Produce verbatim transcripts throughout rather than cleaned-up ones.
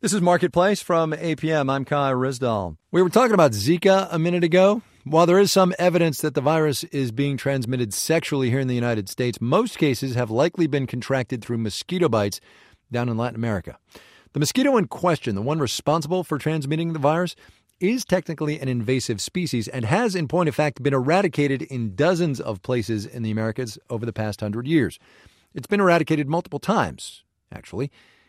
This is Marketplace from A P M. I'm Kai Rizdal. We were talking about Zika a minute ago. While there is some evidence that the virus is being transmitted sexually here in the United States, most cases have likely been contracted through mosquito bites down in Latin America. The mosquito in question, the one responsible for transmitting the virus, is technically an invasive species and has, in point of fact, been eradicated in dozens of places in the Americas over the past hundred years. It's been eradicated multiple times, actually.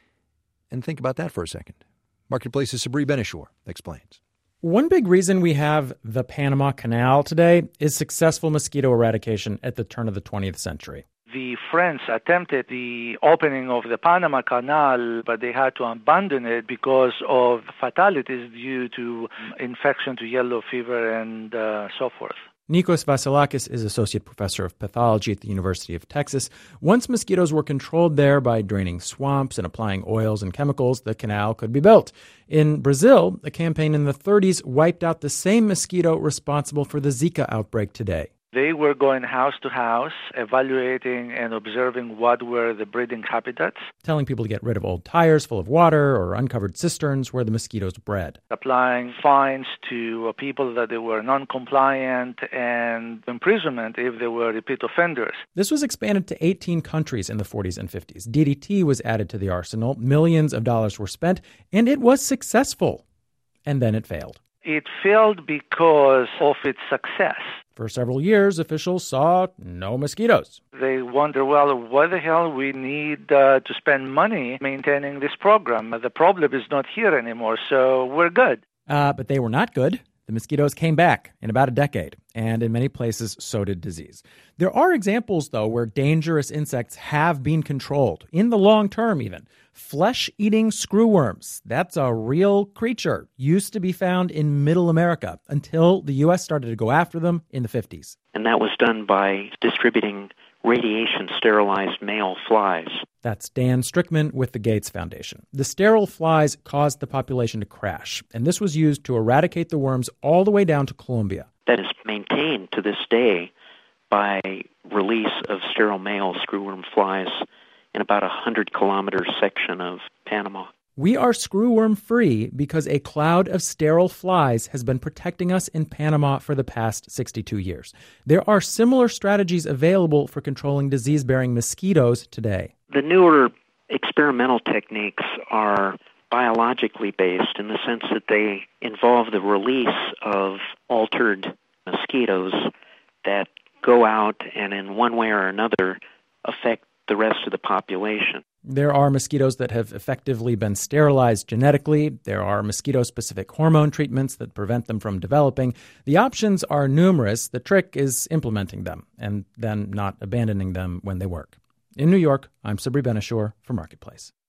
And think about that for a second. Marketplace's Sabri Ben-Achour explains. One big reason we have the Panama Canal today is successful mosquito eradication at the turn of the twentieth century. The French attempted the opening of the Panama Canal, but they had to abandon it because of fatalities due to infection to yellow fever and uh, so forth. Nikos Vasilakis is associate professor of pathology at the University of Texas. Once mosquitoes were controlled there by draining swamps and applying oils and chemicals, the canal could be built. In Brazil, a campaign in the thirties wiped out the same mosquito responsible for the Zika outbreak today. They were going house to house, evaluating and observing what were the breeding habitats. Telling people to get rid of old tires full of water or uncovered cisterns where the mosquitoes bred. Applying fines to people that they were non-compliant and imprisonment if they were repeat offenders. This was expanded to eighteen countries in the forties and fifties. D D T was added to the arsenal. Millions of dollars were spent, and it was successful. And then it failed. It failed because of its success. For several years, officials saw no mosquitoes. They wonder, well, why the hell we need uh, to spend money maintaining this program? The problem is not here anymore, so we're good. Uh, but they were not good. The mosquitoes came back in about a decade, and in many places, so did disease. There are examples, though, where dangerous insects have been controlled, in the long term even. Flesh-eating screwworms, that's a real creature, used to be found in Middle America until the U S started to go after them in the fifties. And that was done by distributing radiation-sterilized male flies. That's Dan Strickman with the Gates Foundation. The sterile flies caused the population to crash, and this was used to eradicate the worms all the way down to Colombia. That is maintained to this day by release of sterile male screwworm flies in about a hundred-kilometer section of Panama. We are screwworm-free because a cloud of sterile flies has been protecting us in Panama for the past sixty-two years. There are similar strategies available for controlling disease-bearing mosquitoes today. The newer experimental techniques are biologically based in the sense that they involve the release of altered mosquitoes that go out and in one way or another affect the rest of the population. There are mosquitoes that have effectively been sterilized genetically. There are mosquito-specific hormone treatments that prevent them from developing. The options are numerous. The trick is implementing them and then not abandoning them when they work. In New York, I'm Sabri Ben-Achour for Marketplace.